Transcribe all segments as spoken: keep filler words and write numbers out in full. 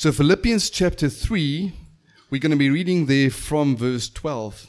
So Philippians chapter three, we're going to be reading there from verse twelve.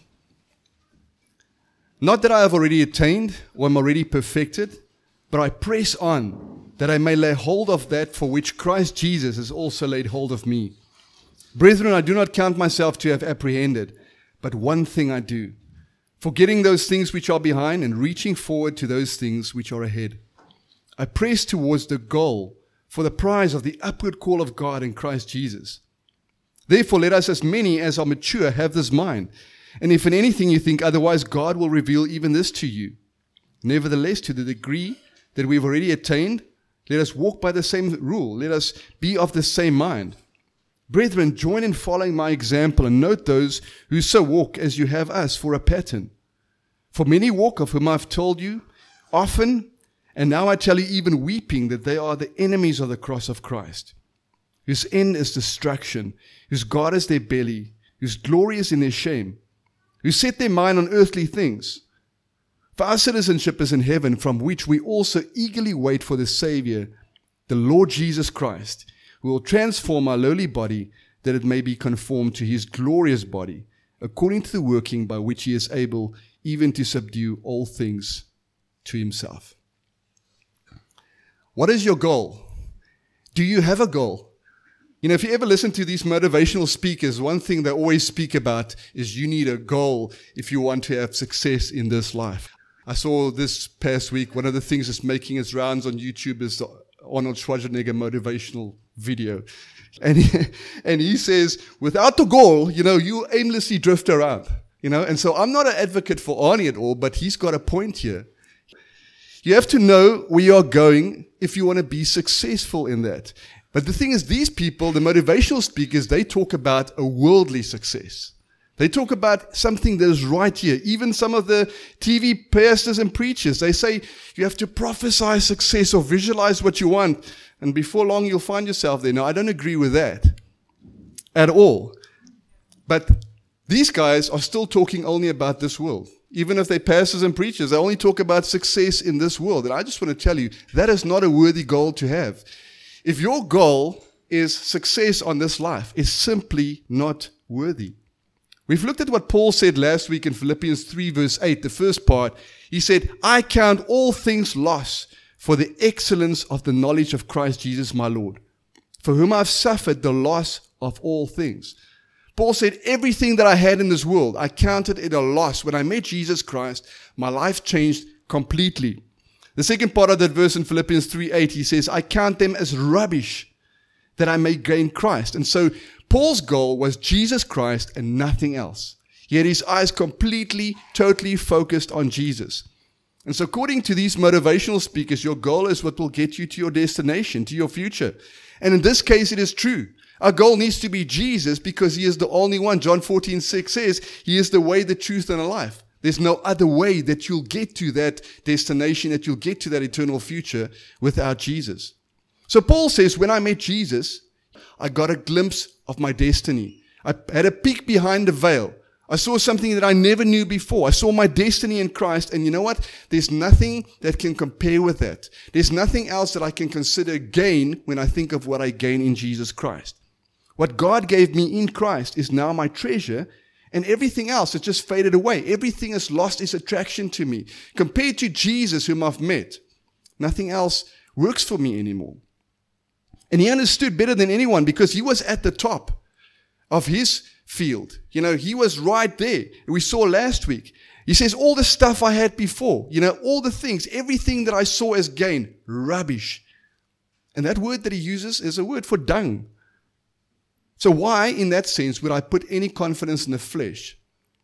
Not that I have already attained or am already perfected, but I press on, that I may lay hold of that for which Christ Jesus has also laid hold of me. Brethren, I do not count myself to have apprehended, but one thing I do, forgetting those things which are behind and reaching forward to those things which are ahead. I press towards the goal for the prize of the upward call of God in Christ Jesus. Therefore, let us, as many as are mature, have this mind. And if in anything you think otherwise, God will reveal even this to you. Nevertheless, to the degree that we have already attained, let us walk by the same rule. Let us be of the same mind. Brethren, join in following my example and note those who so walk as you have us for a pattern. For many walk, of whom I have told you often, and now I tell you even weeping, that they are the enemies of the cross of Christ, whose end is destruction, whose God is their belly, whose glory is in their shame, who set their mind on earthly things. For our citizenship is in heaven, from which we also eagerly wait for the Savior, the Lord Jesus Christ, who will transform our lowly body, that it may be conformed to his glorious body, according to the working by which he is able even to subdue all things to himself. What is your goal? Do you have a goal? You know, if you ever listen to these motivational speakers, one thing they always speak about is you need a goal if you want to have success in this life. I saw this past week, one of the things that's making its rounds on YouTube is the Arnold Schwarzenegger motivational video. And he, and he says, without the goal, you know, you aimlessly drift around. You know, and so I'm not an advocate for Arnie at all, but he's got a point here. You have to know where you are going if you want to be successful in that. But the thing is, these people, the motivational speakers, they talk about a worldly success. They talk about something that is right here. Even some of the T V pastors and preachers, they say you have to prophesy success or visualize what you want. And before long, you'll find yourself there. Now, I don't agree with that at all. But these guys are still talking only about this world. Even if they're pastors and preachers, they only talk about success in this world. And I just want to tell you, that is not a worthy goal to have. If your goal is success on this life, it's simply not worthy. We've looked at what Paul said last week in Philippians three verse eight, the first part. He said, I count all things loss for the excellence of the knowledge of Christ Jesus my Lord, for whom I've suffered the loss of all things. Paul said, everything that I had in this world, I counted it a loss. When I met Jesus Christ, my life changed completely. The second part of that verse in Philippians three eight, he says, I count them as rubbish that I may gain Christ. And so Paul's goal was Jesus Christ and nothing else. He had his eyes completely, totally focused on Jesus. And so according to these motivational speakers, your goal is what will get you to your destination, to your future. And in this case, it is true. Our goal needs to be Jesus because he is the only one. John fourteen six says he is the way, the truth, and the life. There's no other way that you'll get to that destination, that you'll get to that eternal future without Jesus. So Paul says, when I met Jesus, I got a glimpse of my destiny. I had a peek behind the veil. I saw something that I never knew before. I saw my destiny in Christ. And you know what? There's nothing that can compare with that. There's nothing else that I can consider gain when I think of what I gain in Jesus Christ. What God gave me in Christ is now my treasure. And everything else has just faded away. Everything has lost its attraction to me. Compared to Jesus, whom I've met, nothing else works for me anymore. And he understood better than anyone because he was at the top of his field. You know, he was right there. We saw last week. He says, all the stuff I had before, you know, all the things, everything that I saw as gain, rubbish. And that word that he uses is a word for dung. So why, in that sense, would I put any confidence in the flesh?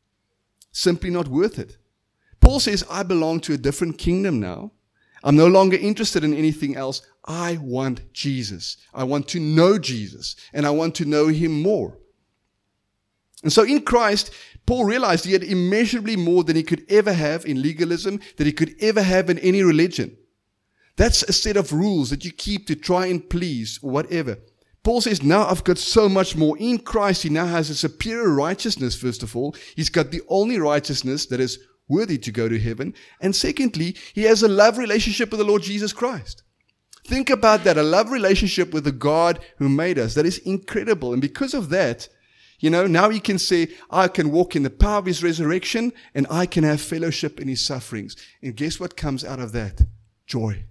Simply not worth it. Paul says, I belong to a different kingdom now. I'm no longer interested in anything else. I want Jesus. I want to know Jesus, and I want to know him more. And so in Christ, Paul realized he had immeasurably more than he could ever have in legalism, that he could ever have in any religion. That's a set of rules that you keep to try and please or whatever. Paul says, now I've got so much more. In Christ, he now has a superior righteousness, first of all. He's got the only righteousness that is worthy to go to heaven. And secondly, he has a love relationship with the Lord Jesus Christ. Think about that, a love relationship with the God who made us. That is incredible. And because of that, you know, now you can say, I can walk in the power of his resurrection and I can have fellowship in his sufferings. And guess what comes out of that? Joy.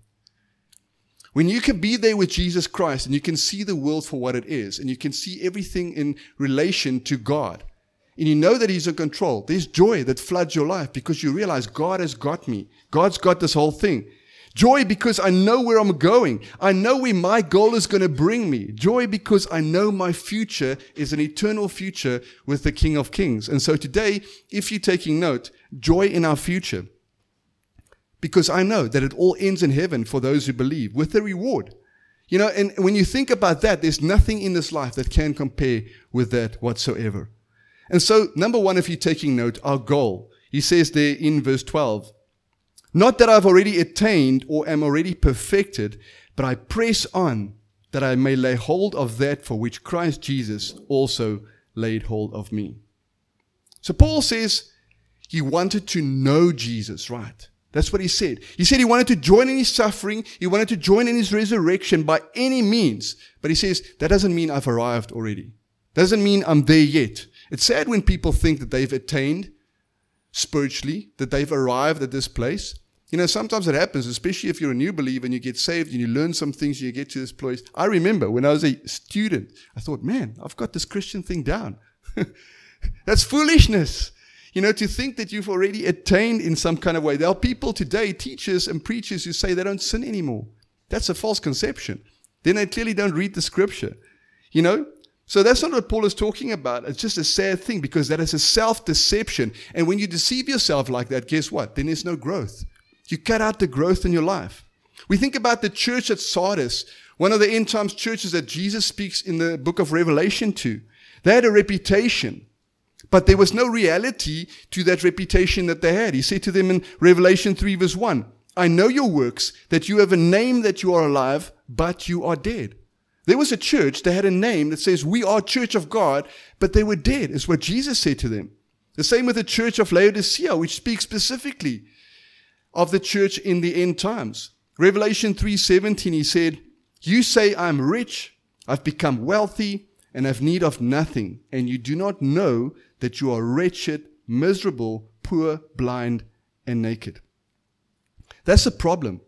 When you can be there with Jesus Christ and you can see the world for what it is and you can see everything in relation to God and you know that he's in control, there's joy that floods your life because you realize God has got me. God's got this whole thing. Joy because I know where I'm going. I know where my goal is going to bring me. Joy because I know my future is an eternal future with the King of Kings. And so today, if you're taking note, joy in our future. Because I know that it all ends in heaven for those who believe with the reward. You know, and when you think about that, there's nothing in this life that can compare with that whatsoever. And so, number one, if you're taking note, our goal. He says there in verse twelve, not that I've already attained or am already perfected, but I press on that I may lay hold of that for which Christ Jesus also laid hold of me. So Paul says he wanted to know Jesus, right? That's what he said. He said he wanted to join in his suffering. He wanted to join in his resurrection by any means. But he says, that doesn't mean I've arrived already. Doesn't mean I'm there yet. It's sad when people think that they've attained spiritually, that they've arrived at this place. You know, sometimes it happens, especially if you're a new believer and you get saved and you learn some things and you get to this place. I remember when I was a student, I thought, man, I've got this Christian thing down. That's foolishness. You know, to think that you've already attained in some kind of way. There are people today, teachers and preachers, who say they don't sin anymore. That's a false conception. Then they clearly don't read the scripture. You know? So that's not what Paul is talking about. It's just a sad thing because that is a self-deception. And when you deceive yourself like that, guess what? Then there's no growth. You cut out the growth in your life. We think about the church at Sardis, one of the end times churches that Jesus speaks in the book of Revelation to. They had a reputation, but there was no reality to that reputation that they had. He said to them in Revelation three verse one, I know your works, that you have a name that you are alive, but you are dead. There was a church that had a name that says, we are Church of God, but they were dead, is what Jesus said to them. The same with the church of Laodicea, which speaks specifically of the church in the end times. Revelation three seventeen, he said, you say I'm rich, I've become wealthy, and have need of nothing, and you do not know that you are wretched, miserable, poor, blind, and naked. That's a problem.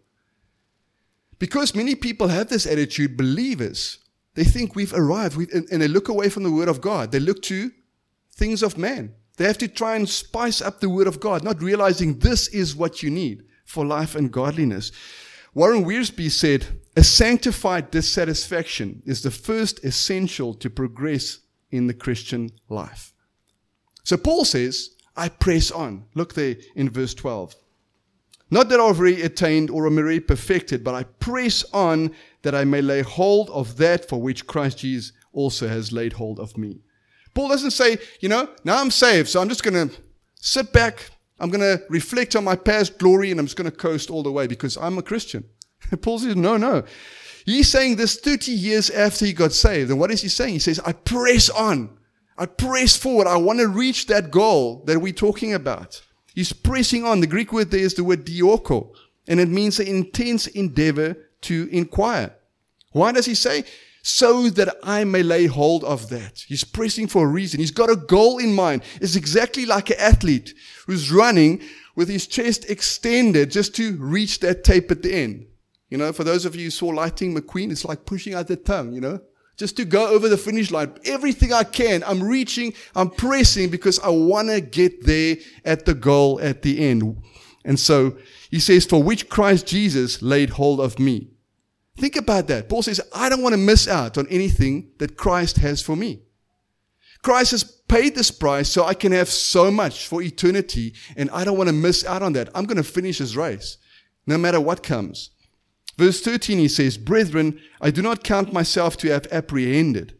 Because many people have this attitude, believers, they think we've arrived, we've, and, and they look away from the Word of God. They look to things of man. They have to try and spice up the Word of God, not realizing this is what you need for life and godliness. Warren Wiersbe said, a sanctified dissatisfaction is the first essential to progress in the Christian life. So Paul says, I press on. Look there in verse twelve. Not that I've already attained or am already perfected, but I press on that I may lay hold of that for which Christ Jesus also has laid hold of me. Paul doesn't say, you know, now I'm saved, so I'm just going to sit back, I'm going to reflect on my past glory, and I'm just going to coast all the way because I'm a Christian. Paul says, no, no. He's saying this thirty years after he got saved. And what is he saying? He says, I press on. I press forward. I want to reach that goal that we're talking about. He's pressing on. The Greek word there is the word dioko, and it means an intense endeavor to inquire. Why does he say? So that I may lay hold of that. He's pressing for a reason. He's got a goal in mind. It's exactly like an athlete who's running with his chest extended just to reach that tape at the end. You know, for those of you who saw Lightning McQueen, it's like pushing out the tongue, you know, just to go over the finish line. Everything I can, I'm reaching, I'm pressing because I want to get there at the goal at the end. And so he says, for which Christ Jesus laid hold of me. Think about that. Paul says, I don't want to miss out on anything that Christ has for me. Christ has paid this price so I can have so much for eternity, and I don't want to miss out on that. I'm going to finish his race, no matter what comes. Verse thirteen, he says, brethren, I do not count myself to have apprehended.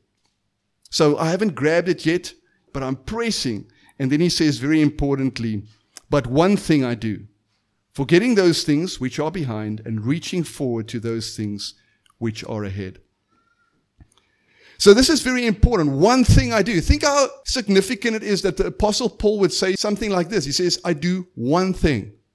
So I haven't grabbed it yet, but I'm pressing. And then he says, very importantly, but one thing I do, forgetting those things which are behind and reaching forward to those things which are ahead. So this is very important. One thing I do. Think how significant it is that the Apostle Paul would say something like this. He says, I do one thing.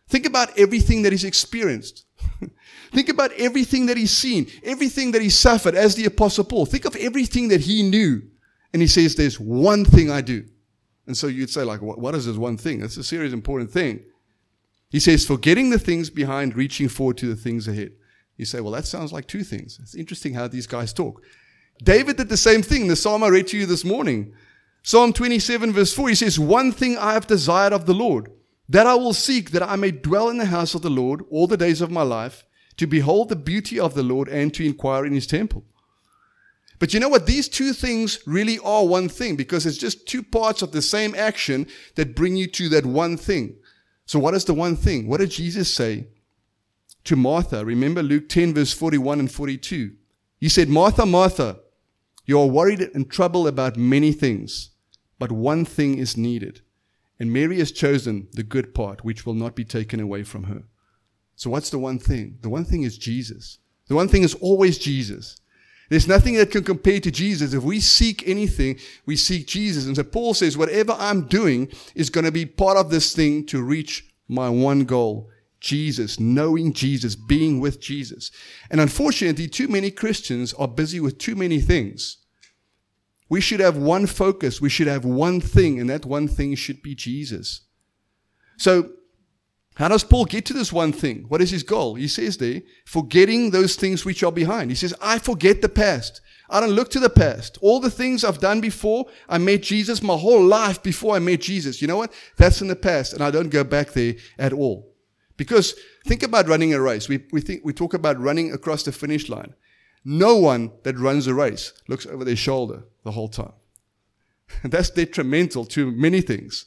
Think about everything that he's experienced. Think about everything that he's seen, everything that he suffered as the Apostle Paul. Think of everything that he knew. And he says, there's one thing I do. And so you'd say, like, what, what is this one thing? That's a serious, important thing. He says, forgetting the things behind, reaching forward to the things ahead. You say, well, that sounds like two things. It's interesting how these guys talk. David did the same thing. The psalm I read to you this morning. Psalm twenty-seven verse four, he says, one thing I have desired of the Lord, that I will seek, that I may dwell in the house of the Lord all the days of my life, to behold the beauty of the Lord and to inquire in his temple. But you know what? These two things really are one thing, because it's just two parts of the same action that bring you to that one thing. So what is the one thing? What did Jesus say to Martha? Remember Luke ten verse forty-one and forty-two. He said, Martha, Martha, you are worried and troubled about many things, but one thing is needed. And Mary has chosen the good part, which will not be taken away from her. So what's the one thing? The one thing is Jesus. The one thing is always Jesus. There's nothing that can compare to Jesus. If we seek anything, we seek Jesus. And so Paul says, whatever I'm doing is going to be part of this thing to reach my one goal, Jesus, knowing Jesus, being with Jesus. And unfortunately, too many Christians are busy with too many things. We should have one focus. We should have one thing, and that one thing should be Jesus. So, how does Paul get to this one thing? What is his goal? He says there, forgetting those things which are behind. He says, I forget the past. I don't look to the past. All the things I've done before, I met Jesus my whole life before I met Jesus. You know what? That's in the past, and I don't go back there at all. Because think about running a race. We, we, think, we talk about running across the finish line. No one that runs a race looks over their shoulder the whole time. That's detrimental to many things.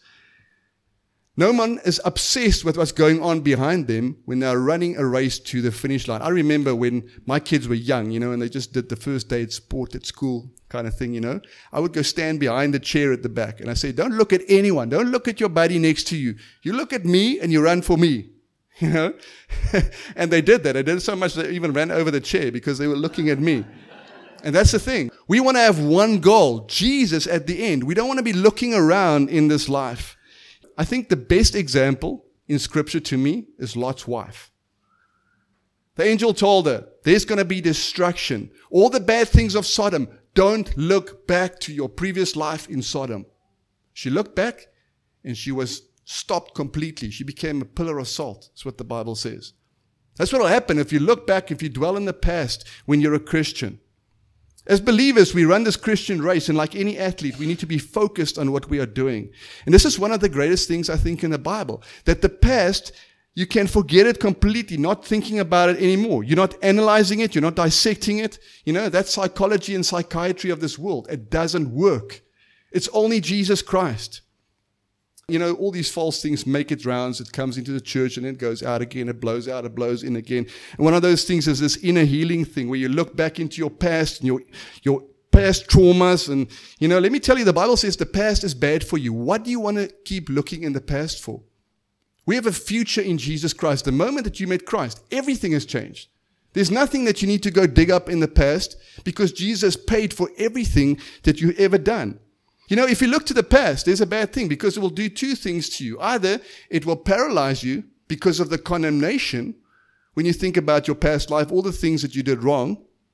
No one is obsessed with what's going on behind them when they're running a race to the finish line. I remember when my kids were young, you know, and they just did the first day at sport at school kind of thing, you know. I would go stand behind the chair at the back, and I say, don't look at anyone. Don't look at your buddy next to you. You look at me, and you run for me, you know. And they did that. They did it so much they even ran over the chair because they were looking at me. And that's the thing. We want to have one goal, Jesus at the end. We don't want to be looking around in this life. I think the best example in Scripture to me is Lot's wife. The angel told her, there's going to be destruction. All the bad things of Sodom, don't look back to your previous life in Sodom. She looked back and she was stopped completely. She became a pillar of salt. That's what the Bible says. That's what will happen if you look back, if you dwell in the past when you're a Christian. As believers, we run this Christian race, and like any athlete, we need to be focused on what we are doing. And this is one of the greatest things, I think, in the Bible, that the past, you can forget it completely, not thinking about it anymore. You're not analyzing it. You're not dissecting it. You know, that's psychology and psychiatry of this world. It doesn't work. It's only Jesus Christ. You know, all these false things make its rounds. It comes into the church and it goes out again. It blows out. It blows in again. And one of those things is this inner healing thing where you look back into your past and your, your past traumas. And, you know, let me tell you, the Bible says the past is bad for you. What do you want to keep looking in the past for? We have a future in Jesus Christ. The moment that you met Christ, everything has changed. There's nothing that you need to go dig up in the past because Jesus paid for everything that you've ever done. You know, if you look to the past, there's a bad thing because it will do two things to you. Either it will paralyze you because of the condemnation when you think about your past life, all the things that you did wrong.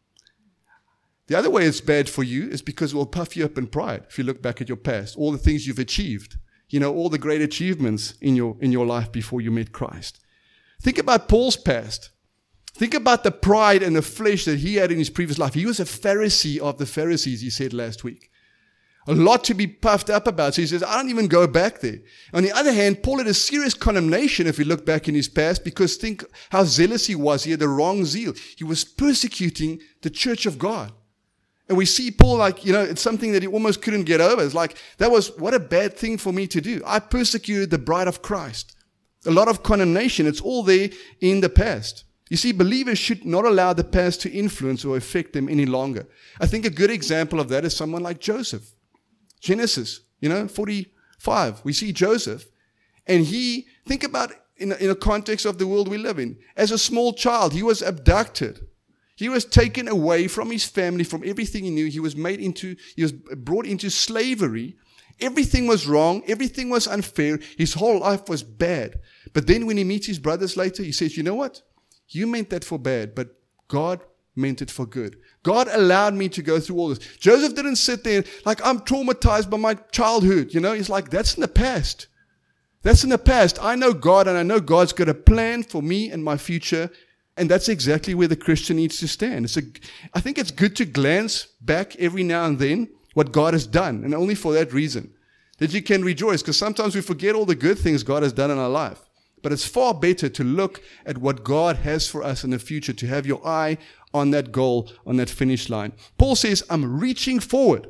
The other way it's bad for you is because it will puff you up in pride if you look back at your past, all the things you've achieved, you know, all the great achievements in your, in your life before you met Christ. Think about Paul's past. Think about the pride and the flesh that he had in his previous life. He was a Pharisee of the Pharisees, he said last week. A lot to be puffed up about. So he says, I don't even go back there. On the other hand, Paul had a serious condemnation if we look back in his past, because think how zealous he was. He had the wrong zeal. He was persecuting the church of God. And we see Paul like, you know, it's something that he almost couldn't get over. It's like, that was, what a bad thing for me to do. I persecuted the bride of Christ. A lot of condemnation. It's all there in the past. You see, believers should not allow the past to influence or affect them any longer. I think a good example of that is someone like Joseph. Genesis, you know, forty-five, we see Joseph, and he, think about in a, in a context of the world we live in. As a small child, he was abducted. He was taken away from his family, from everything he knew. He was made into, he was brought into slavery Everything was wrong. Everything was unfair. His whole life was bad. But then when he meets his brothers later, he says, you know what? You meant that for bad, but God meant it for good. God allowed me to go through all this. Joseph didn't sit there like, I'm traumatized by my childhood. You know, he's like, that's in the past. That's in the past. I know God, and I know God's got a plan for me and my future. And that's exactly where the Christian needs to stand. It's a, I think it's good to glance back every now and then what God has done, and only for that reason, that you can rejoice, because sometimes we forget all the good things God has done in our life. But it's far better to look at what God has for us in the future, to have your eye on that goal, on that finish line. Paul says, I'm reaching forward.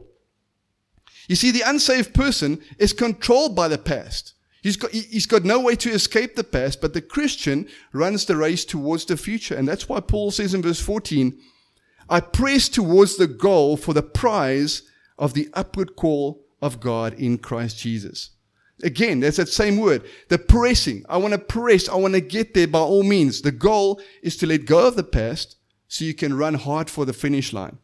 You see, the unsaved person is controlled by the past. He's got, he's got no way to escape the past, but the Christian runs the race towards the future. And that's why Paul says in verse fourteen, I press towards the goal for the prize of the upward call of God in Christ Jesus. Again, that's that same word, the pressing. I want to press. I want to get there by all means. The goal is to let go of the past so you can run hard for the finish line.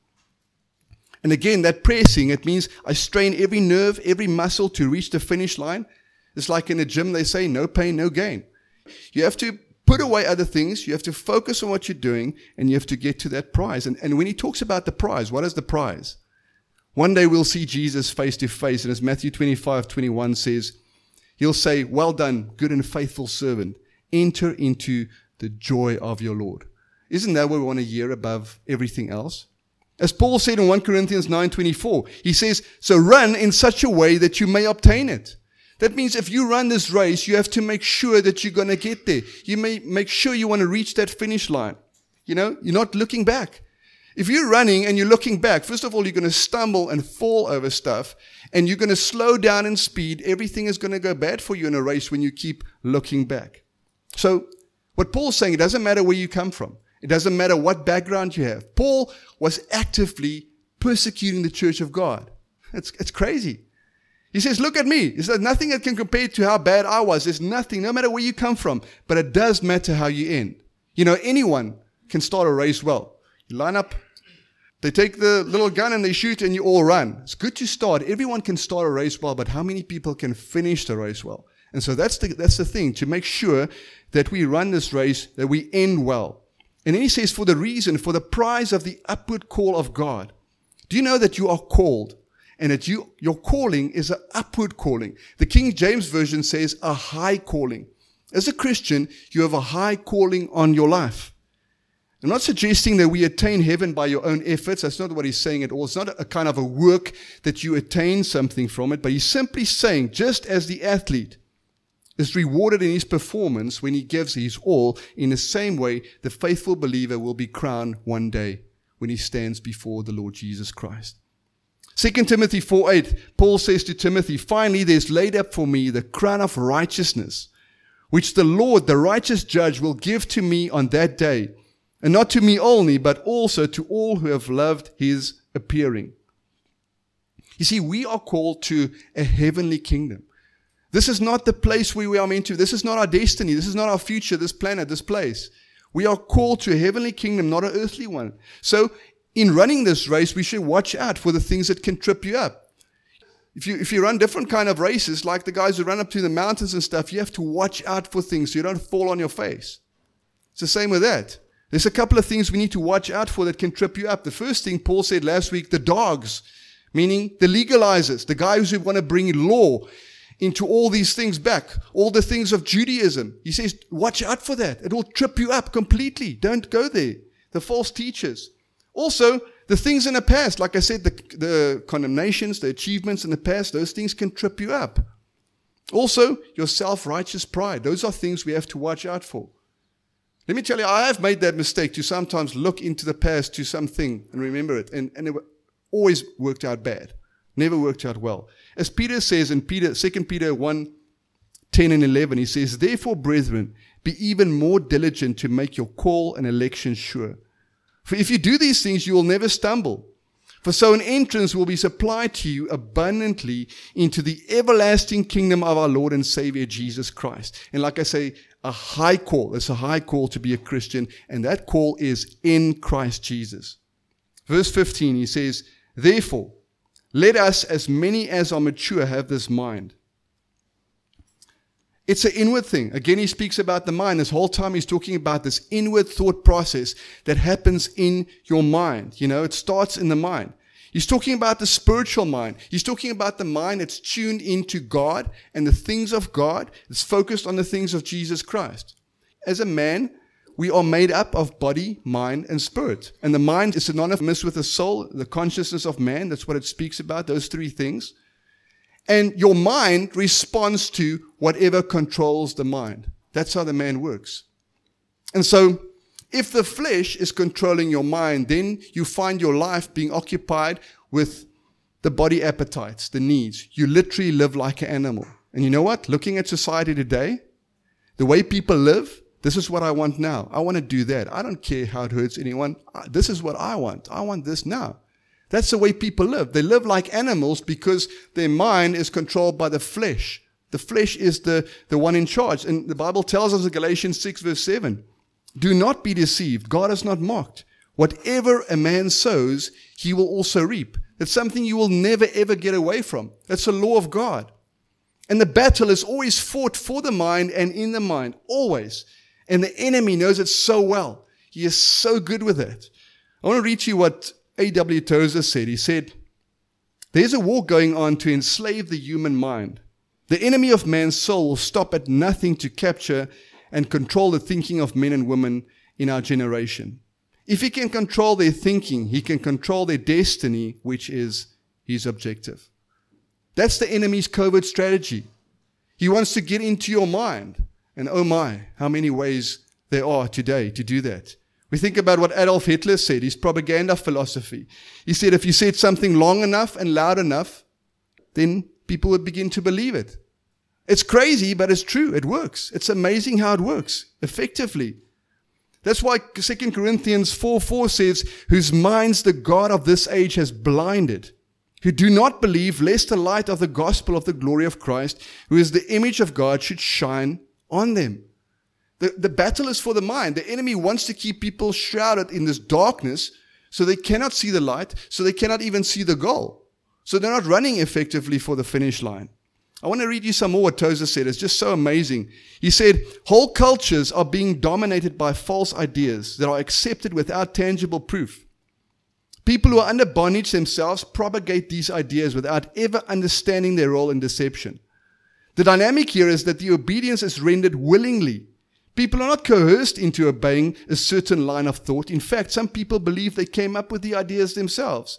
And again, that pressing, it means I strain every nerve, every muscle to reach the finish line. It's like in a gym, they say, no pain, no gain. You have to put away other things. You have to focus on what you're doing, and you have to get to that prize. And, and when he talks about the prize, what is the prize? One day we'll see Jesus face to face, and as Matthew twenty-five twenty-one says, he'll say, well done, good and faithful servant. Enter into the joy of your Lord. Isn't that what we want to hear above everything else? As Paul said in First Corinthians nine twenty-four, he says, so run in such a way that you may obtain it. That means if you run this race, you have to make sure that you're going to get there. You may make sure you want to reach that finish line. You know, you're not looking back. If you're running and you're looking back, first of all, you're going to stumble and fall over stuff, and you're going to slow down in speed. Everything is going to go bad for you in a race when you keep looking back. So what Paul's saying, it doesn't matter where you come from. It doesn't matter what background you have. Paul was actively persecuting the church of God. It's, it's crazy. He says, look at me. He says, nothing that can compare to how bad I was. There's nothing, no matter where you come from. But it does matter how you end. You know, anyone can start a race well. You line up, they take the little gun and they shoot and you all run. It's good to start. Everyone can start a race well, but how many people can finish the race well? And so that's the, that's the thing, to make sure that we run this race, that we end well. And then he says, for the reason, for the prize of the upward call of God. Do you know that you are called? And that you, your calling is an upward calling. The King James Version says a high calling. As a Christian, you have a high calling on your life. I'm not suggesting that we attain heaven by your own efforts. That's not what he's saying at all. It's not a kind of a work that you attain something from it. But he's simply saying, just as the athlete is rewarded in his performance when he gives his all, in the same way, the faithful believer will be crowned one day when he stands before the Lord Jesus Christ. Second Timothy four eight, Paul says to Timothy, finally there's laid up for me the crown of righteousness, which the Lord, the righteous judge, will give to me on that day, and not to me only, but also to all who have loved his appearing. You see, we are called to a heavenly kingdom. This is not the place where we are meant to. This is not our destiny. This is not our future, this planet, this place. We are called to a heavenly kingdom, not an earthly one. So, in running this race, we should watch out for the things that can trip you up. If you, if you run different kind of races, like the guys who run up to the mountains and stuff, you have to watch out for things so you don't fall on your face. It's the same with that. There's a couple of things we need to watch out for that can trip you up. The first thing Paul said last week, the dogs, meaning the legalizers, the guys who want to bring law into all these things back, all the things of Judaism. He says, watch out for that. It will trip you up completely. Don't go there. The false teachers. Also, the things in the past, like I said, the, the condemnations, the achievements in the past, those things can trip you up. Also, your self-righteous pride. Those are things we have to watch out for. Let me tell you, I have made that mistake to sometimes look into the past to something and remember it. And, and it always worked out bad. Never worked out well. As Peter says in Peter, Second Peter one, ten and eleven, he says, therefore, brethren, be even more diligent to make your call and election sure. For if you do these things, you will never stumble. For so an entrance will be supplied to you abundantly into the everlasting kingdom of our Lord and Savior Jesus Christ. And like I say, a high call. It's a high call to be a Christian. And that call is in Christ Jesus. Verse fifteen, he says, therefore, Let us, as many as are mature, have this mind. It's an inward thing. Again, he speaks about the mind. This whole time he's talking about this inward thought process that happens in your mind. You know, it starts in the mind. He's talking about the spiritual mind. He's talking about the mind that's tuned into God and the things of God. It's focused on the things of Jesus Christ. As a man, we are made up of body, mind, and spirit. And the mind is synonymous with the soul, the consciousness of man. That's what it speaks about, those three things. And your mind responds to whatever controls the mind. That's how the man works. And so, if the flesh is controlling your mind, then you find your life being occupied with the body appetites, the needs. You literally live like an animal. And you know what? Looking at society today, the way people live, this is what I want now. I want to do that. I don't care how it hurts anyone. This is what I want. I want this now. That's the way people live. They live like animals because their mind is controlled by the flesh. The flesh is the, the one in charge. And the Bible tells us in Galatians six verse seven, do not be deceived. God is not mocked. Whatever a man sows, he will also reap. That's something you will never ever get away from. That's the law of God. And the battle is always fought for the mind and in the mind. Always. And the enemy knows it so well. He is so good with it. I want to read you what A W Tozer said. He said, there's a war going on to enslave the human mind. The enemy of man's soul will stop at nothing to capture and control the thinking of men and women in our generation. If he can control their thinking, he can control their destiny, which is his objective. That's the enemy's covert strategy. He wants to get into your mind. And oh my, how many ways there are today to do that. We think about what Adolf Hitler said, his propaganda philosophy. He said if you said something long enough and loud enough, then people would begin to believe it. It's crazy, but it's true. It works. It's amazing how it works effectively. That's why Second Corinthians four four says, whose minds the God of this age has blinded, who do not believe, lest the light of the gospel of the glory of Christ, who is the image of God, should shine on them. The, the battle is for the mind. The enemy wants to keep people shrouded in this darkness so they cannot see the light, so they cannot even see the goal. So they're not running effectively for the finish line. I want to read you some more what Tozer said. It's just so amazing. He said, whole cultures are being dominated by false ideas that are accepted without tangible proof. People who are under bondage themselves propagate these ideas without ever understanding their role in deception. The dynamic here is that the obedience is rendered willingly. People are not coerced into obeying a certain line of thought. In fact, some people believe they came up with the ideas themselves.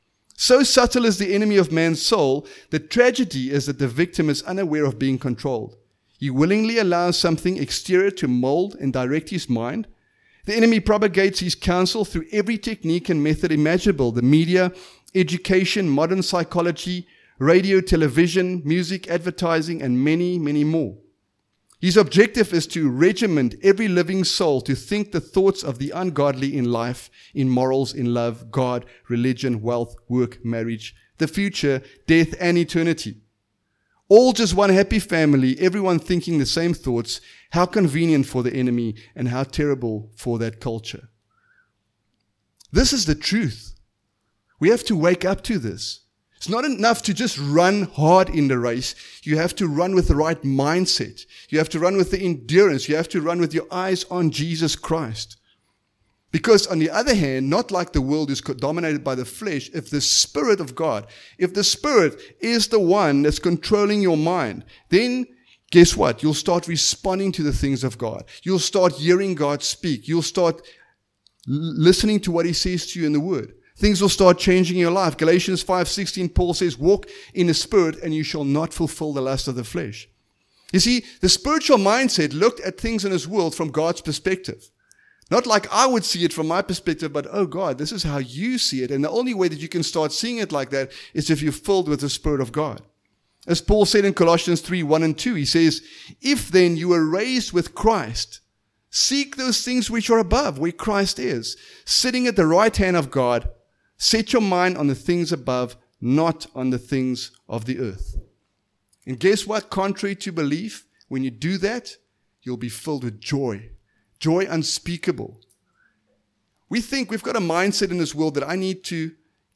So subtle is the enemy of man's soul, the tragedy is that the victim is unaware of being controlled. He willingly allows something exterior to mold and direct his mind. The enemy propagates his counsel through every technique and method imaginable: the media, education, modern psychology, radio, television, music, advertising, and many, many more. His objective is to regiment every living soul to think the thoughts of the ungodly in life, in morals, in love, God, religion, wealth, work, marriage, the future, death, and eternity. All just one happy family, everyone thinking the same thoughts. How convenient for the enemy and how terrible for that culture. This is the truth. We have to wake up to this. It's not enough to just run hard in the race. You have to run with the right mindset. You have to run with the endurance. You have to run with your eyes on Jesus Christ. Because on the other hand, not like the world is dominated by the flesh, if the Spirit of God, if the Spirit is the one that's controlling your mind, then guess what? You'll start responding to the things of God. You'll start hearing God speak. You'll start listening to what He says to you in the Word. Things will start changing in your life. Galatians five sixteen, Paul says, walk in the Spirit and you shall not fulfill the lust of the flesh. You see, the spiritual mindset looked at things in this world from God's perspective. Not like I would see it from my perspective, but, oh God, this is how you see it. And the only way that you can start seeing it like that is if you're filled with the Spirit of God. As Paul said in Colossians three, one and two, he says, if then you were raised with Christ, seek those things which are above, where Christ is, sitting at the right hand of God. Set your mind on the things above, not on the things of the earth. And guess what? Contrary to belief, when you do that, you'll be filled with joy. Joy unspeakable. We think we've got a mindset in this world that I need to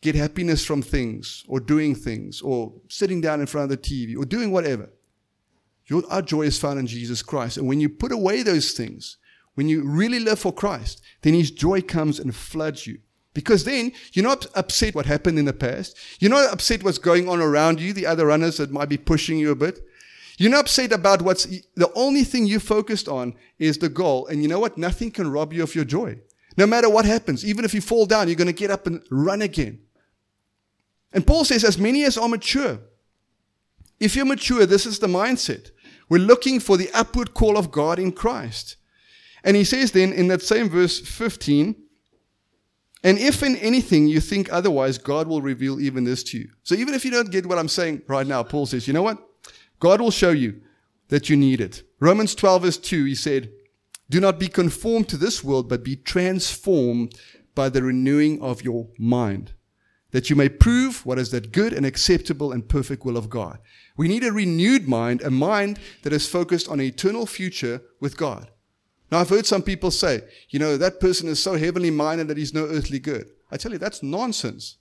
get happiness from things or doing things or sitting down in front of the T V or doing whatever. Your, our joy is found in Jesus Christ. And when you put away those things, when you really live for Christ, then His joy comes and floods you. Because then you're not upset what happened in the past. You're not upset what's going on around you, the other runners that might be pushing you a bit. You're not upset about what's, the only thing you focused on is the goal. And you know what? Nothing can rob you of your joy. No matter what happens, even if you fall down, you're going to get up and run again. And Paul says, as many as are mature. If you're mature, this is the mindset. We're looking for the upward call of God in Christ. And he says then in that same verse fifteen, and if in anything you think otherwise, God will reveal even this to you. So even if you don't get what I'm saying right now, Paul says, you know what? God will show you that you need it. Romans twelve verse two, he said, do not be conformed to this world, but be transformed by the renewing of your mind, that you may prove what is that good and acceptable and perfect will of God. We need a renewed mind, a mind that is focused on an eternal future with God. Now, I've heard some people say, you know, that person is so heavenly minded that he's no earthly good. I tell you, that's nonsense.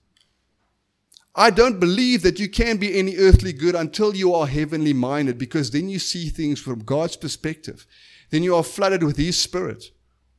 I don't believe that you can be any earthly good until you are heavenly minded, because then you see things from God's perspective. Then you are flooded with His Spirit.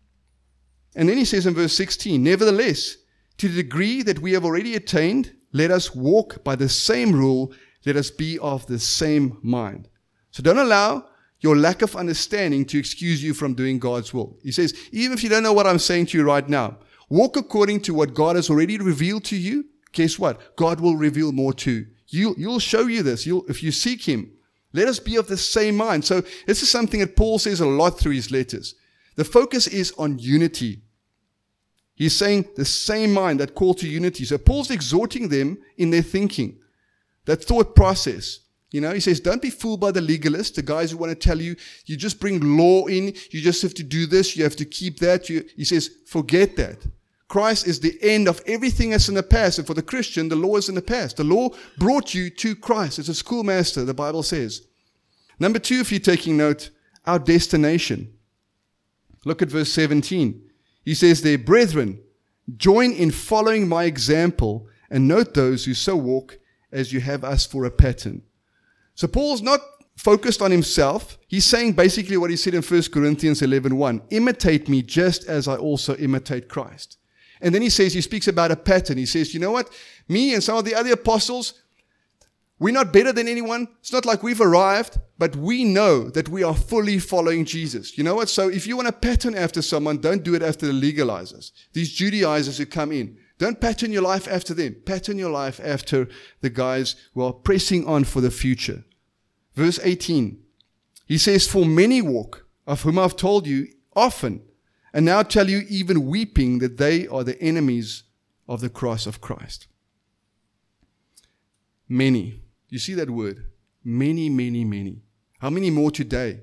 And then he says in verse sixteen, nevertheless, to the degree that we have already attained, let us walk by the same rule, let us be of the same mind. So don't allow your lack of understanding to excuse you from doing God's will. He says, even if you don't know what I'm saying to you right now, walk according to what God has already revealed to you. Guess what? God will reveal more too. You, you'll show you this. You'll, if you seek Him, let us be of the same mind. So this is something that Paul says a lot through his letters. The focus is on unity. He's saying the same mind, that call to unity. So Paul's exhorting them in their thinking, that thought process. You know, he says, don't be fooled by the legalists, the guys who want to tell you, you just bring law in, you just have to do this, you have to keep that. You, he says, forget that. Christ is the end of everything that's in the past. And for the Christian, the law is in the past. The law brought you to Christ. It's a schoolmaster, the Bible says. Number two, if you're taking note, our destination. Look at verse seventeen. He says there, brethren, join in following my example and note those who so walk as you have us for a pattern. So Paul's not focused on himself. He's saying basically what he said in First Corinthians eleven one. Imitate me just as I also imitate Christ. And then he says, he speaks about a pattern. He says, you know what? Me and some of the other apostles, we're not better than anyone. It's not like we've arrived, but we know that we are fully following Jesus. You know what? So if you want to pattern after someone, don't do it after the legalizers. These Judaizers who come in. Don't pattern your life after them. Pattern your life after the guys who are pressing on for the future. Verse eighteen. He says, for many walk, of whom I've told you often, and now tell you even weeping that they are the enemies of the cross of Christ. Many. You see that word? Many, many, many. How many more today?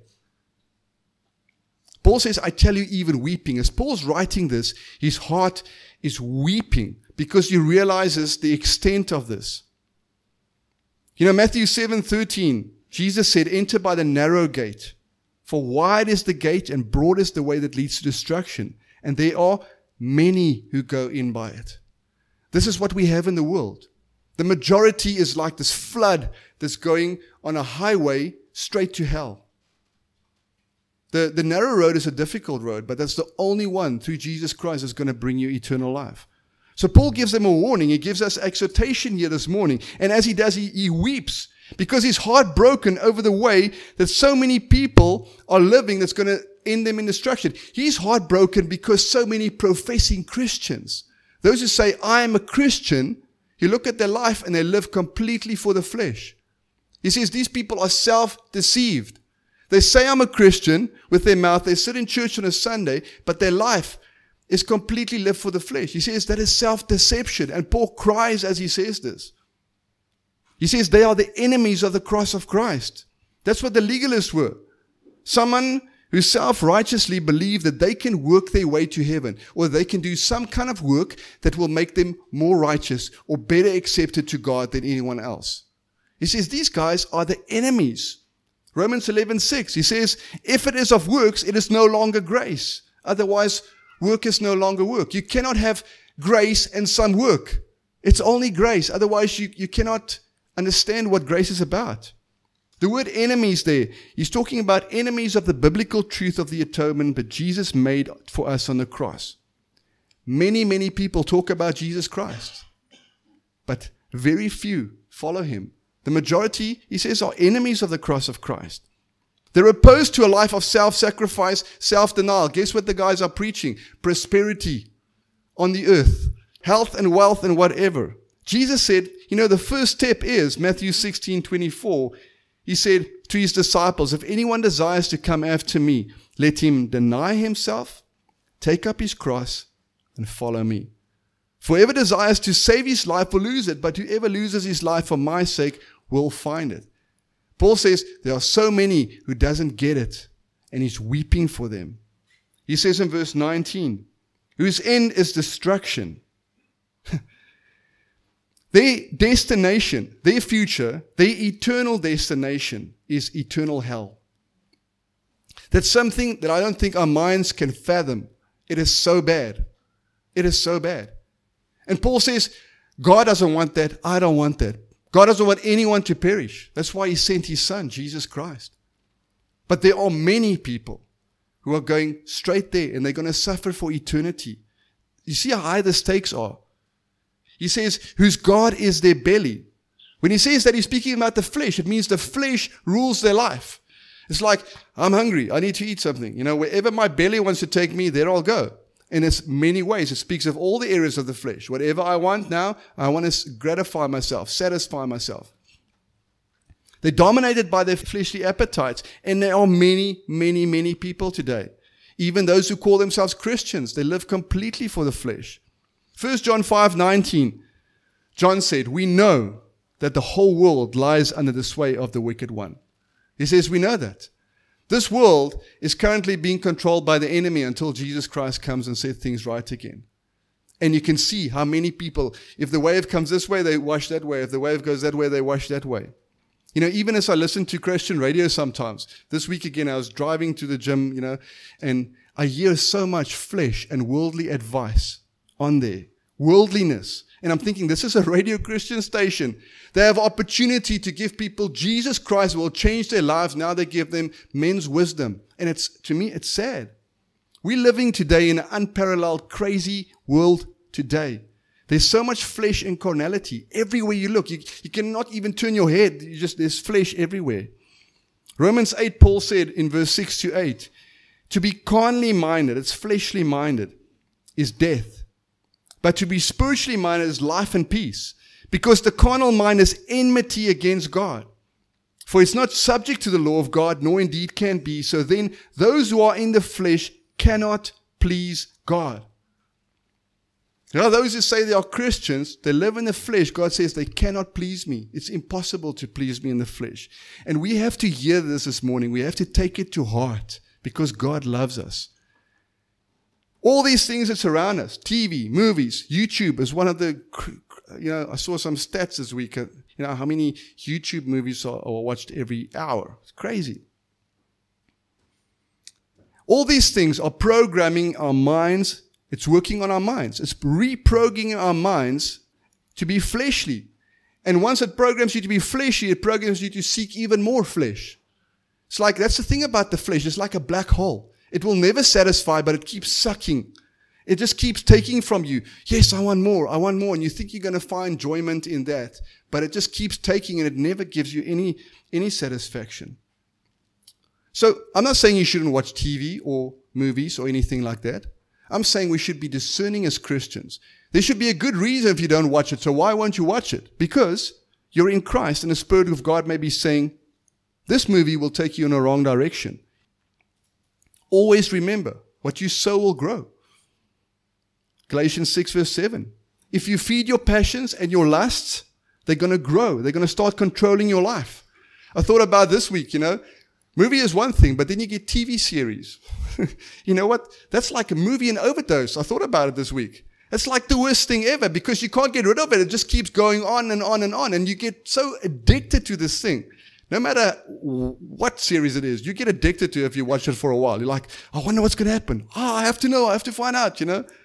Paul says, I tell you even weeping. As Paul's writing this, his heart is weeping because he realizes the extent of this. You know, Matthew seven thirteen, Jesus said, enter by the narrow gate. For wide is the gate and broad is the way that leads to destruction. And there are many who go in by it. This is what we have in the world. The majority is like this flood that's going on a highway straight to hell. The, the narrow road is a difficult road, but that's the only one through Jesus Christ that's going to bring you eternal life. So Paul gives them a warning. He gives us exhortation here this morning. And as he does, he, he weeps because he's heartbroken over the way that so many people are living that's going to end them in destruction. He's heartbroken because so many professing Christians, those who say, I am a Christian, you look at their life and they live completely for the flesh. He says these people are self-deceived. They say I'm a Christian with their mouth. They sit in church on a Sunday, but their life is completely lived for the flesh. He says that is self-deception. And Paul cries as he says this. He says they are the enemies of the cross of Christ. That's what the legalists were. Someone who self-righteously believe that they can work their way to heaven, or they can do some kind of work that will make them more righteous or better accepted to God than anyone else. He says these guys are the enemies. Romans eleven six, he says, if it is of works, it is no longer grace. Otherwise, work is no longer work. You cannot have grace and some work. It's only grace. Otherwise, you, you cannot understand what grace is about. The word enemies there, he's talking about enemies of the biblical truth of the atonement that Jesus made for us on the cross. Many, many people talk about Jesus Christ, but very few follow him. The majority, he says, are enemies of the cross of Christ. They're opposed to a life of self-sacrifice, self-denial. Guess what the guys are preaching? Prosperity on the earth, health and wealth and whatever. Jesus said, you know, the first step is, Matthew sixteen twenty-four, he said to his disciples, if anyone desires to come after me, let him deny himself, take up his cross, and follow me. For whoever desires to save his life will lose it, but whoever loses his life for my sake will find it. Paul says there are so many who doesn't get it, and he's weeping for them. He says in verse nineteen, whose end is destruction. Their destination, their future, their eternal destination is eternal hell. That's something that I don't think our minds can fathom. It is so bad. It is so bad. And Paul says, God doesn't want that. I don't want that. God doesn't want anyone to perish. That's why he sent his son, Jesus Christ. But there are many people who are going straight there, and they're going to suffer for eternity. You see how high the stakes are. He says, whose God is their belly. When he says that, he's speaking about the flesh. It means the flesh rules their life. It's like, I'm hungry. I need to eat something. You know, wherever my belly wants to take me, there I'll go. In its many ways, it speaks of all the areas of the flesh. Whatever I want now, I want to gratify myself, satisfy myself. They're dominated by their fleshly appetites. And there are many, many, many people today. Even those who call themselves Christians, they live completely for the flesh. First John five nineteen, John said, we know that the whole world lies under the sway of the wicked one. He says, we know that. This world is currently being controlled by the enemy until Jesus Christ comes and sets things right again. And you can see how many people, if the wave comes this way, they wash that way. If the wave goes that way, they wash that way. You know, even as I listen to Christian radio sometimes, this week again, I was driving to the gym, you know, and I hear so much flesh and worldly advice on there. Worldliness. And I'm thinking, this is a radio Christian station. They have opportunity to give people Jesus Christ will change their lives. Now they give them men's wisdom. And it's, to me, it's sad. We're living today in an unparalleled, crazy world today. There's so much flesh and carnality. Everywhere you look, you, you cannot even turn your head. You just, there's flesh everywhere. Romans eight, Paul said in verse six to eight, to be carnally minded, it's fleshly minded, is death. But to be spiritually minded is life and peace. Because the carnal mind is enmity against God. For it's not subject to the law of God, nor indeed can be. So then those who are in the flesh cannot please God. You know, those who say they are Christians, they live in the flesh. God says they cannot please me. It's impossible to please me in the flesh. And we have to hear this this morning. We have to take it to heart because God loves us. All these things that surround us, T V, movies, YouTube is one of the, you know, I saw some stats this week, you know, how many YouTube movies are, are watched every hour. It's crazy. All these things are programming our minds. It's working on our minds. It's reprogramming our minds to be fleshly. And once it programs you to be fleshy, it programs you to seek even more flesh. It's like, that's the thing about the flesh. It's like a black hole. It will never satisfy, but it keeps sucking. It just keeps taking from you. Yes, I want more. I want more. And you think you're going to find enjoyment in that. But it just keeps taking and it never gives you any, any satisfaction. So I'm not saying you shouldn't watch T V or movies or anything like that. I'm saying we should be discerning as Christians. There should be a good reason if you don't watch it. So why won't you watch it? Because you're in Christ and the Spirit of God may be saying, this movie will take you in a wrong direction. Always remember, what you sow will grow. Galatians six verse seven. If you feed your passions and your lusts, they're going to grow. They're going to start controlling your life. I thought about this week, you know, movie is one thing, but then you get T V series. You know what? That's like a movie and overdose. I thought about it this week. It's like the worst thing ever because you can't get rid of it. It just keeps going on and on and on. And you get so addicted to this thing. No matter what series it is, you get addicted to it if you watch it for a while. You're like, I wonder what's going to happen. Oh, I have to know. I have to find out, you know.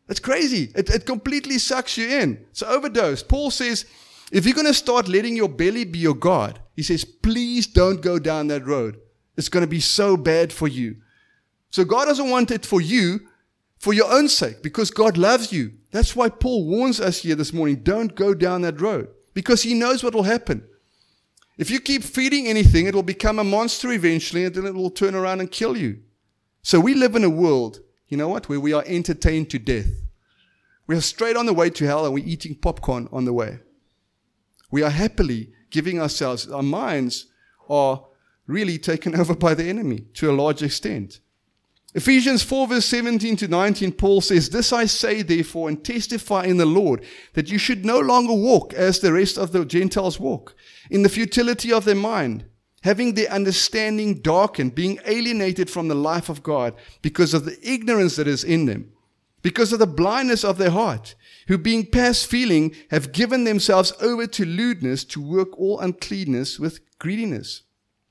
It's crazy. It, it completely sucks you in. It's an overdose. Paul says, if you're going to start letting your belly be your God, he says, please don't go down that road. It's going to be so bad for you. So God doesn't want it for you, for your own sake, because God loves you. That's why Paul warns us here this morning, don't go down that road, because he knows what will happen. If you keep feeding anything, it will become a monster eventually, and then it will turn around and kill you. So we live in a world, you know what, where we are entertained to death. We are straight on the way to hell, and we're eating popcorn on the way. We are happily giving ourselves, our minds are really taken over by the enemy to a large extent. Ephesians four verse seventeen to nineteen, Paul says, this I say therefore and testify in the Lord, that you should no longer walk as the rest of the Gentiles walk, in the futility of their mind, having their understanding darkened, being alienated from the life of God because of the ignorance that is in them, because of the blindness of their heart, who being past feeling have given themselves over to lewdness, to work all uncleanness with greediness.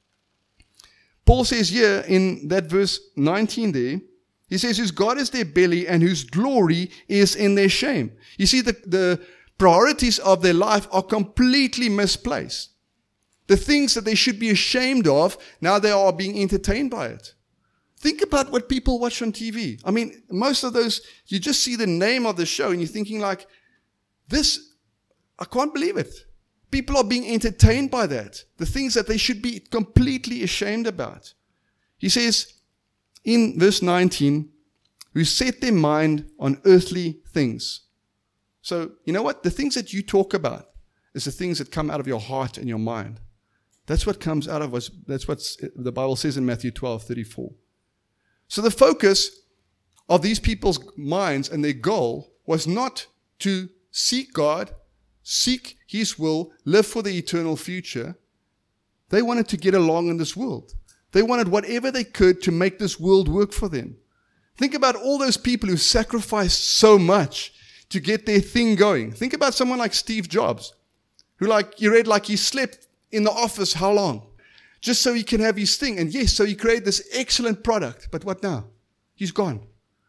Paul says here in that verse nineteen there, he says, whose God is their belly and whose glory is in their shame. You see, the, the priorities of their life are completely misplaced. The things that they should be ashamed of, now they are being entertained by it. Think about what people watch on T V. I mean, most of those, you just see the name of the show and you're thinking like, this, I can't believe it. People are being entertained by that. The things that they should be completely ashamed about. He says in verse nineteen, who set their mind on earthly things. So, you know what? The things that you talk about is the things that come out of your heart and your mind. That's what comes out of us. That's what the Bible says in Matthew twelve thirty-four. So the focus of these people's minds and their goal was not to seek God, seek His will, live for the eternal future. They wanted to get along in this world. They wanted whatever they could to make this world work for them. Think about all those people who sacrificed so much to get their thing going. Think about someone like Steve Jobs, who like, you read like he slept in the office how long? Just so he can have his thing. And yes, so he created this excellent product. But what now? He's gone.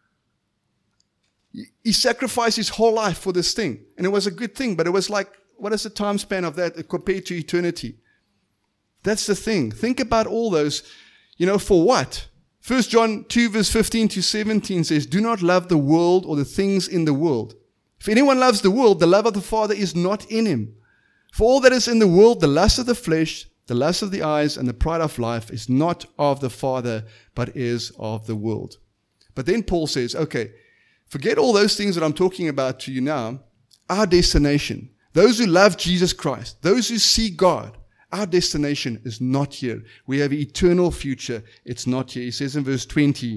He sacrificed his whole life for this thing. And it was a good thing, but it was like, what is the time span of that compared to eternity? That's the thing. Think about all those, you know, for what? First John two verse fifteen to seventeen says, do not love the world or the things in the world. If anyone loves the world, the love of the Father is not in him. For all that is in the world, the lust of the flesh, the lust of the eyes, and the pride of life is not of the Father, but is of the world. But then Paul says, okay, forget all those things that I'm talking about to you now. Our destination, those who love Jesus Christ, those who see God, our destination is not here. We have an eternal future. It's not here. He says in verse twenty,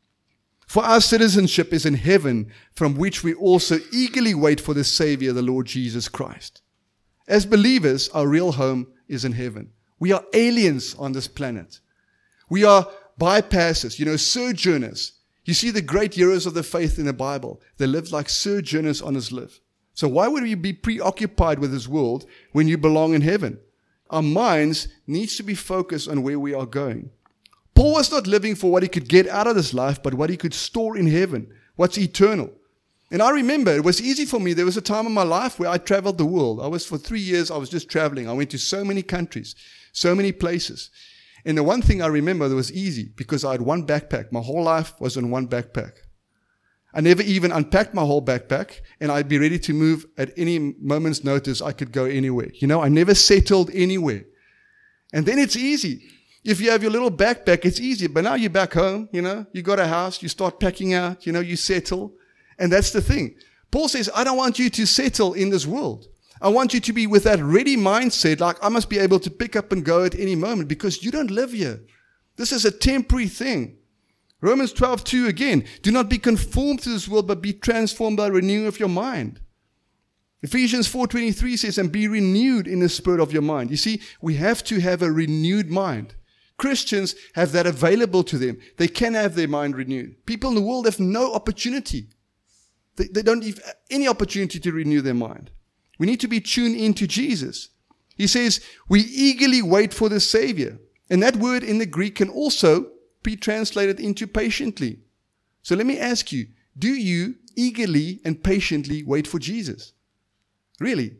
for our citizenship is in heaven, from which we also eagerly wait for the Savior, the Lord Jesus Christ. As believers, our real home is in heaven. We are aliens on this planet. We are bypassers, you know, sojourners. You see the great heroes of the faith in the Bible. They lived like sojourners on this earth. So why would we be preoccupied with this world when you belong in heaven? Our minds needs to be focused on where we are going. Paul was not living for what he could get out of this life, but what he could store in heaven, what's eternal. And I remember it was easy for me. There was a time in my life where I traveled the world. I was for three years, I was just traveling. I went to so many countries, so many places. And the one thing I remember that was easy because I had one backpack. My whole life was in one backpack. I never even unpacked my whole backpack, and I'd be ready to move at any moment's notice. I could go anywhere. You know, I never settled anywhere. And then it's easy. If you have your little backpack, it's easy. But now you're back home, you know, you got a house, you start packing out, you know, you settle. And that's the thing. Paul says, I don't want you to settle in this world. I want you to be with that ready mindset, like I must be able to pick up and go at any moment because you don't live here. This is a temporary thing. Romans twelve two again, do not be conformed to this world, but be transformed by the renewing of your mind. Ephesians four twenty-three says, and be renewed in the spirit of your mind. You see, we have to have a renewed mind. Christians have that available to them. They can have their mind renewed. People in the world have no opportunity. They, they don't have any opportunity to renew their mind. We need to be tuned into Jesus. He says, we eagerly wait for the Savior. And that word in the Greek can also be translated into patiently. So let me ask you, Do you eagerly and patiently wait for Jesus? Really?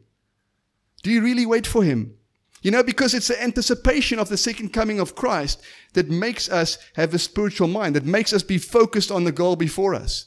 Do you really wait for him? You know, because it's the anticipation of the second coming of Christ that makes us have a spiritual mind, that makes us be focused on the goal before us.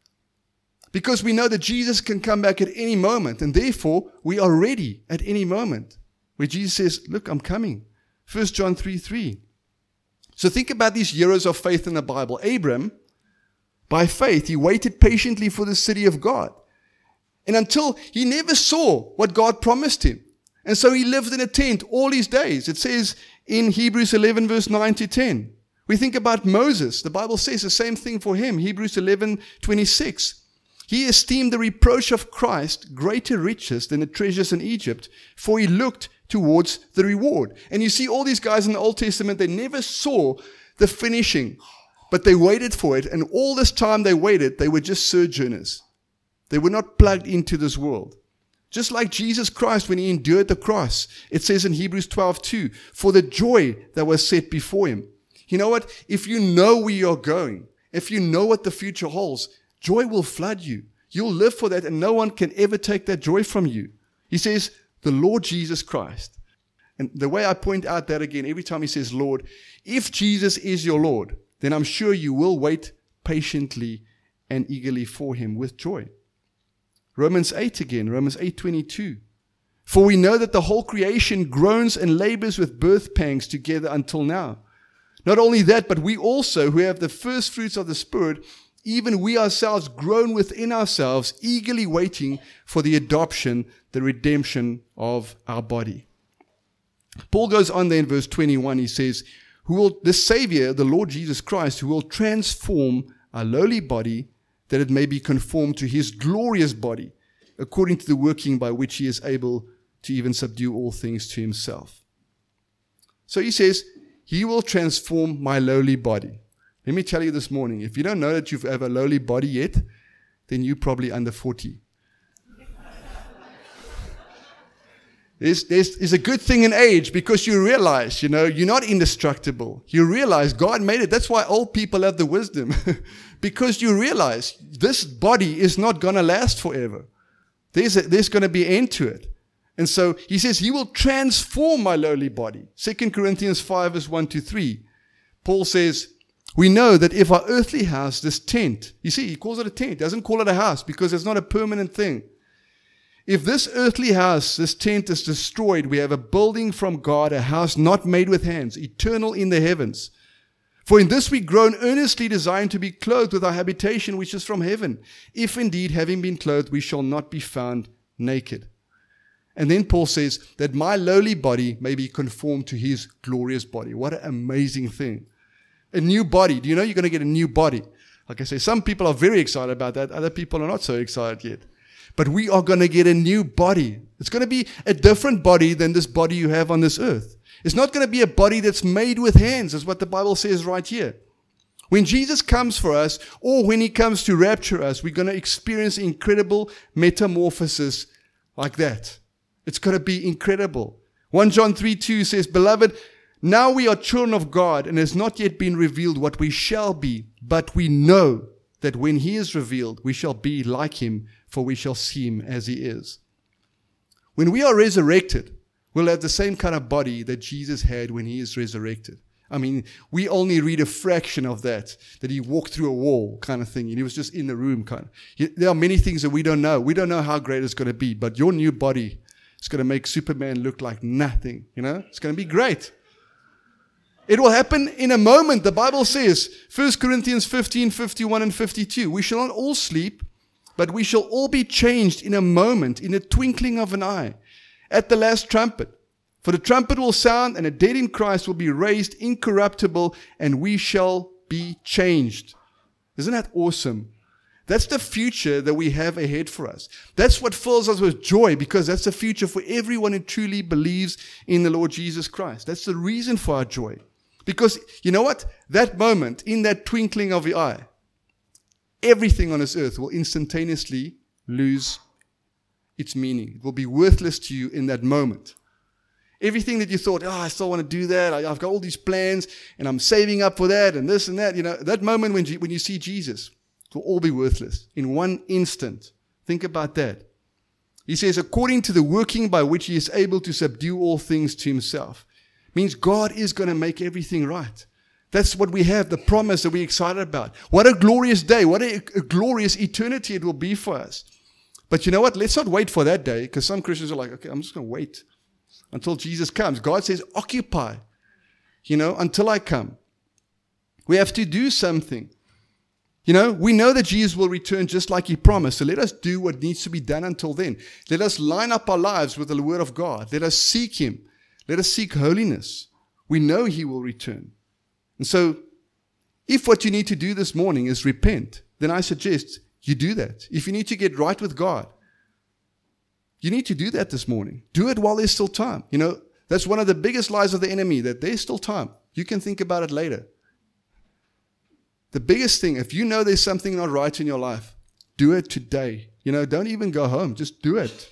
Because we know that Jesus can come back at any moment, and therefore we are ready at any moment. Where Jesus says, look, I'm coming. First John three three. So think about these heroes of faith in the Bible. Abram, by faith, he waited patiently for the city of God. And until he never saw what God promised him. And so he lived in a tent all his days. It says in Hebrews eleven verse nine to ten. We think about Moses. The Bible says the same thing for him. Hebrews eleven twenty-six. He esteemed the reproach of Christ greater riches than the treasures in Egypt, for he looked towards the reward. And you see all these guys in the Old Testament, they never saw the finishing, but they waited for it. And all this time they waited, they were just sojourners. They were not plugged into this world. Just like Jesus Christ when he endured the cross. It says in Hebrews twelve two, for the joy that was set before him. You know what? If you know where you're going, if you know what the future holds, joy will flood you. You'll live for that and no one can ever take that joy from you. He says, the Lord Jesus Christ. And the way I point out that again, every time he says Lord, if Jesus is your Lord, then I'm sure you will wait patiently and eagerly for him with joy. Romans eight again, Romans eight twenty-two. For we know that the whole creation groans and labors with birth pangs together until now. Not only that, but we also, who have the first fruits of the Spirit, even we ourselves groan within ourselves, eagerly waiting for the adoption, the redemption of our body. Paul goes on there in verse twenty-one, he says, who will, the Savior, the Lord Jesus Christ, who will transform our lowly body, that it may be conformed to his glorious body, according to the working by which he is able to even subdue all things to himself. So he says, he will transform my lowly body. Let me tell you this morning, if you don't know that you have a lowly body yet, then you're probably under forty. There's, there's, there's a good thing in age because you realize, you know, you're not indestructible. You realize God made it. That's why old people have the wisdom. Because you realize this body is not going to last forever. There's, a, there's going to be an end to it. And so he says he will transform my lowly body. Second Corinthians five verse one to three. Paul says, we know that if our earthly house, this tent, you see, he calls it a tent. He doesn't call it a house because it's not a permanent thing. If this earthly house, this tent is destroyed, we have a building from God, a house not made with hands, eternal in the heavens. For in this we groan earnestly desiring to be clothed with our habitation which is from heaven, if indeed having been clothed we shall not be found naked. And then Paul says that my lowly body may be conformed to his glorious body. What an amazing thing. A new body. Do you know you're going to get a new body? Like I say, some people are very excited about that. Other people are not so excited yet. But we are going to get a new body. It's going to be a different body than this body you have on this earth. It's not going to be a body that's made with hands, is what the Bible says right here. When Jesus comes for us, or when he comes to rapture us, we're going to experience incredible metamorphosis like that. It's going to be incredible. First John three two says, beloved, now we are children of God, and it has not yet been revealed what we shall be, but we know that when he is revealed, we shall be like him, for we shall see him as he is. When we are resurrected, we'll have the same kind of body that Jesus had when he is resurrected. I mean, we only read a fraction of that, that he walked through a wall kind of thing, and he was just in the room kind of. There are many things that we don't know. We don't know how great it's going to be, but your new body is going to make Superman look like nothing, you know? It's going to be great. It will happen in a moment. The Bible says, First Corinthians fifteen, fifty-one and fifty-two, we shall not all sleep, but we shall all be changed in a moment, in a twinkling of an eye, at the last trumpet. For the trumpet will sound, and the dead in Christ will be raised incorruptible, and we shall be changed. Isn't that awesome? That's the future that we have ahead for us. That's what fills us with joy, because that's the future for everyone who truly believes in the Lord Jesus Christ. That's the reason for our joy. Because, you know what? That moment, in that twinkling of the eye, everything on this earth will instantaneously lose its meaning. It will be worthless to you in that moment. Everything that you thought, oh, I still want to do that. I, I've got all these plans, and I'm saving up for that, and this and that. You know, that moment when, when you see Jesus, It will all be worthless in one instant. Think about that. He says, according to the working by which he is able to subdue all things to himself. Means God is going to make everything right. That's what we have, the promise that we're excited about. What a glorious day. What a, a glorious eternity it will be for us. But you know what? Let's not wait for that day, because some Christians are like, okay, I'm just going to wait until Jesus comes. God says, occupy, you know, until I come. We have to do something. You know, we know that Jesus will return just like he promised. So let us do what needs to be done until then. Let us line up our lives with the word of God. Let us seek him. Let us seek holiness. We know he will return. And so, if what you need to do this morning is repent, then I suggest you do that. If you need to get right with God, you need to do that this morning. Do it while there's still time. You know, that's one of the biggest lies of the enemy, that there's still time. You can think about it later. The biggest thing, if you know there's something not right in your life, do it today. You know, don't even go home. Just do it.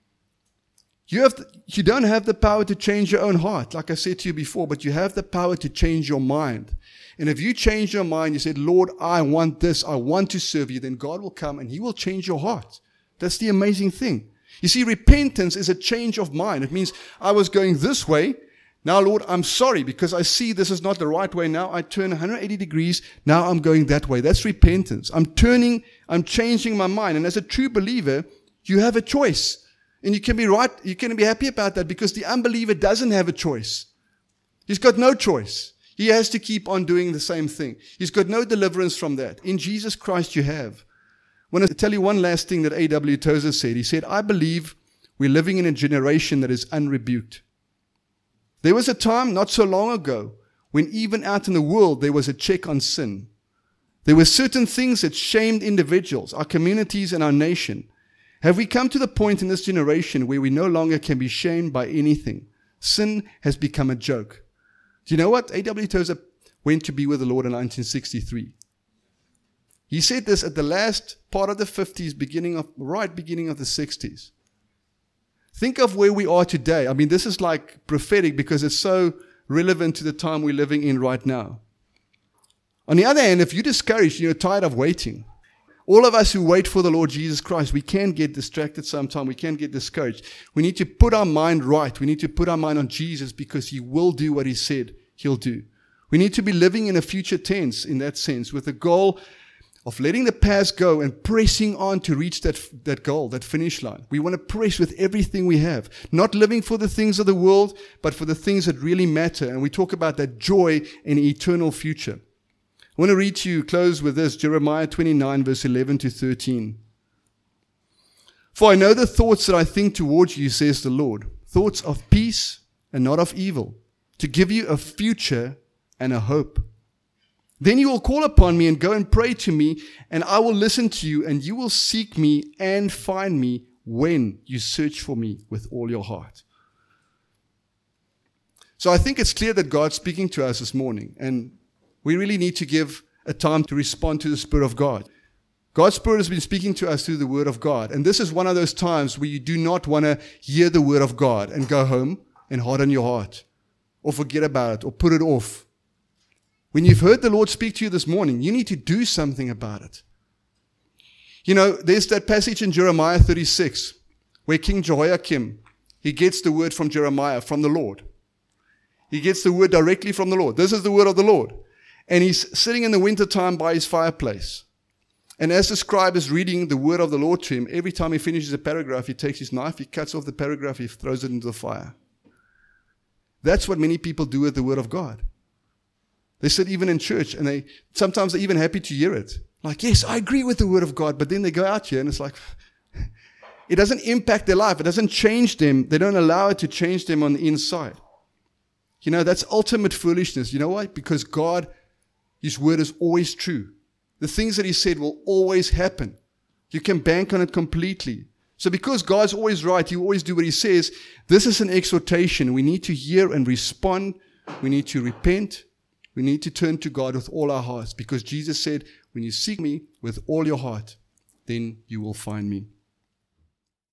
You have, the, you don't have the power to change your own heart, like I said to you before, but you have the power to change your mind. And if you change your mind, you said, Lord, I want this, I want to serve you, then God will come and he will change your heart. That's the amazing thing. You see, repentance is a change of mind. It means I was going this way. Now, Lord, I'm sorry because I see this is not the right way. Now I turn one hundred eighty degrees. Now I'm going that way. That's repentance. I'm turning, I'm changing my mind. And as a true believer, you have a choice. And you can be right, you can be happy about that, because the unbeliever doesn't have a choice. He's got no choice. He has to keep on doing the same thing. He's got no deliverance from that. In Jesus Christ you have. I want to tell you one last thing that A W Tozer said. He said, I believe we're living in a generation that is unrebuked. There was a time not so long ago when even out in the world there was a check on sin. There were certain things that shamed individuals, our communities and our nation. Have we come to the point in this generation where we no longer can be shamed by anything? Sin has become a joke. Do you know what? A W Tozer went to be with the Lord in nineteen sixty-three. He said this at the last part of the fifties, beginning of, right beginning of the sixties. Think of where we are today. I mean, this is like prophetic because it's so relevant to the time we're living in right now. On the other hand, if you're discouraged, you're tired of waiting. All of us who wait for the Lord Jesus Christ, we can get distracted sometimes. We can get discouraged. We need to put our mind right. We need to put our mind on Jesus, because he will do what he said he'll do. We need to be living in a future tense in that sense, with the goal of letting the past go and pressing on to reach that, that goal, that finish line. We want to press with everything we have, not living for the things of the world, but for the things that really matter. And we talk about that joy in an eternal future. I want to read to you, close with this, Jeremiah twenty-nine, verse eleven to thirteen. For I know the thoughts that I think towards you, says the Lord, thoughts of peace and not of evil, to give you a future and a hope. Then you will call upon me and go and pray to me, and I will listen to you, and you will seek me and find me when you search for me with all your heart. So I think it's clear that God's speaking to us this morning, and we really need to give a time to respond to the Spirit of God. God's Spirit has been speaking to us through the Word of God. And this is one of those times where you do not want to hear the Word of God and go home and harden your heart, or forget about it, or put it off. When you've heard the Lord speak to you this morning, you need to do something about it. You know, there's that passage in Jeremiah thirty-six where King Jehoiakim, he gets the word from Jeremiah, from the Lord. He gets the word directly from the Lord. This is the word of the Lord. And he's sitting in the wintertime by his fireplace. And as the scribe is reading the word of the Lord to him, every time he finishes a paragraph, he takes his knife, he cuts off the paragraph, he throws it into the fire. That's what many people do with the word of God. They sit even in church, and they sometimes they're even happy to hear it. Like, yes, I agree with the word of God, but then they go out here, and it's like, it doesn't impact their life. It doesn't change them. They don't allow it to change them on the inside. You know, that's ultimate foolishness. You know why? Because God, his word is always true. The things that he said will always happen. You can bank on it completely. So because God's always right, he will always do what he says. This is an exhortation. We need to hear and respond. We need to repent. We need to turn to God with all our hearts, because Jesus said, when you seek me with all your heart, then you will find me.